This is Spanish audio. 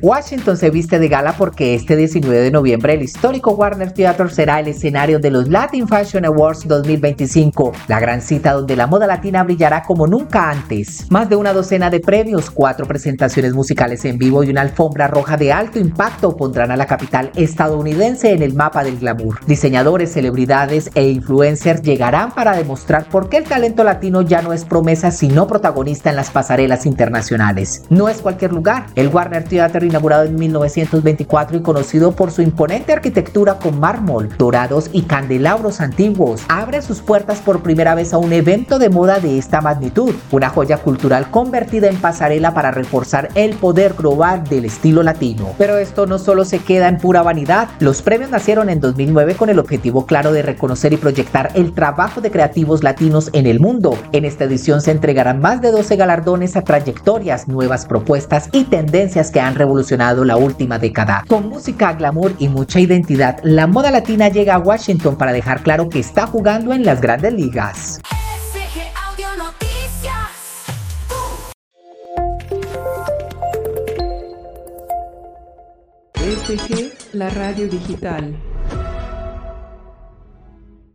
Washington se viste de gala porque este 19 de noviembre el histórico Warner Theater será el escenario de los Latin Fashion Awards 2025, la gran cita donde la moda latina brillará como nunca antes. Más de una docena de premios, 4 presentaciones musicales en vivo y una alfombra roja de alto impacto pondrán a la capital estadounidense en el mapa del glamour. Diseñadores, celebridades e influencers llegarán para demostrar por qué el talento latino ya no es promesa sino protagonista en las pasarelas internacionales. No es cualquier lugar. El Warner Theater, inaugurado en 1924 y conocido por su imponente arquitectura con mármol, dorados y candelabros antiguos, abre sus puertas por primera vez a un evento de moda de esta magnitud, una joya cultural convertida en pasarela para reforzar el poder global del estilo latino. Pero esto no solo se queda en pura vanidad. Los premios nacieron en 2009 con el objetivo claro de reconocer y proyectar el trabajo de creativos latinos en el mundo. En esta edición se entregarán más de 12 galardones a trayectorias, nuevas propuestas y tendencias que han revolucionado la última década. Con música, glamour y mucha identidad, la moda latina llega a Washington para dejar claro que está jugando en las grandes ligas. SG, la radio digital.